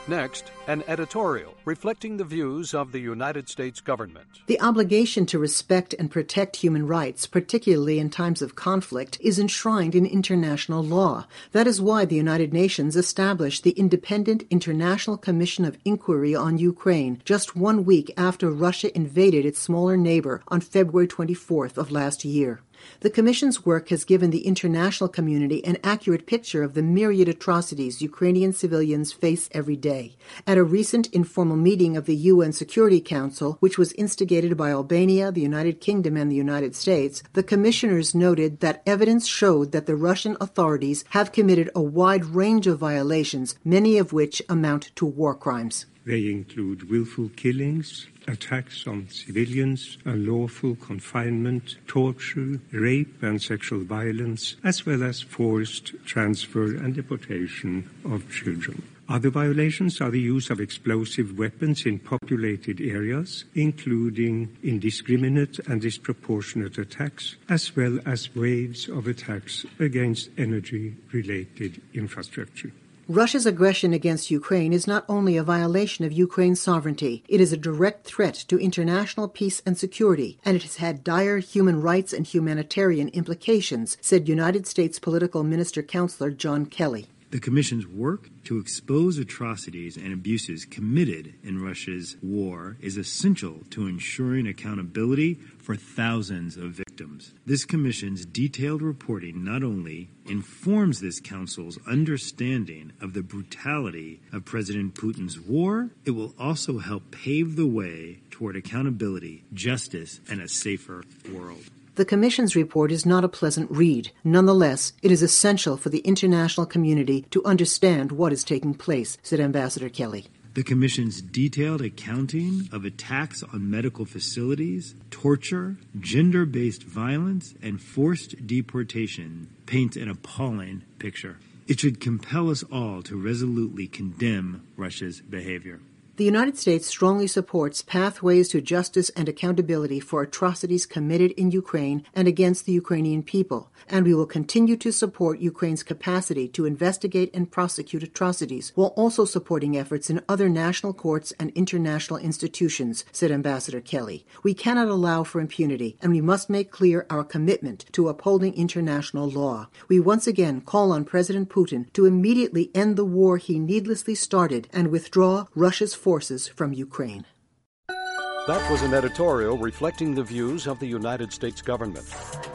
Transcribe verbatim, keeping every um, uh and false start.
Next, an editorial reflecting the views of the United States government. The obligation to respect and protect human rights, particularly in times of conflict, is enshrined in international law. That is why the United Nations established the Independent International Commission of Inquiry on Ukraine just one week after Russia invaded its smaller neighbor on February twenty-fourth of last year. The Commission's work has given the international community an accurate picture of the myriad atrocities Ukrainian civilians face every day. At a recent informal meeting of the U N Security Council, which was instigated by Albania, the United Kingdom, and the United States, the commissioners noted that evidence showed that the Russian authorities have committed a wide range of violations, many of which amount to war crimes. They include willful killings, attacks on civilians, unlawful confinement, torture, rape and sexual violence, as well as forced transfer and deportation of children. Other violations are the use of explosive weapons in populated areas, including indiscriminate and disproportionate attacks, as well as waves of attacks against energy-related infrastructure. Russia's aggression against Ukraine is not only a violation of Ukraine's sovereignty, it is a direct threat to international peace and security, and it has had dire human rights and humanitarian implications, said United States Political Minister Counselor John Kelly. The Commission's work to expose atrocities and abuses committed in Russia's war is essential to ensuring accountability for thousands of victims. This Commission's detailed reporting not only informs this Council's understanding of the brutality of President Putin's war, it will also help pave the way toward accountability, justice, and a safer world. The Commission's report is not a pleasant read. Nonetheless, it is essential for the international community to understand what is taking place, said Ambassador Kelly. The Commission's detailed accounting of attacks on medical facilities, torture, gender-based violence, and forced deportation paints an appalling picture. It should compel us all to resolutely condemn Russia's behavior. The United States strongly supports pathways to justice and accountability for atrocities committed in Ukraine and against the Ukrainian people, and we will continue to support Ukraine's capacity to investigate and prosecute atrocities, while also supporting efforts in other national courts and international institutions, said Ambassador Kelly. We cannot allow for impunity, and we must make clear our commitment to upholding international law. We once again call on President Putin to immediately end the war he needlessly started and withdraw Russia's forces from Ukraine. That was an editorial reflecting the views of the United States government.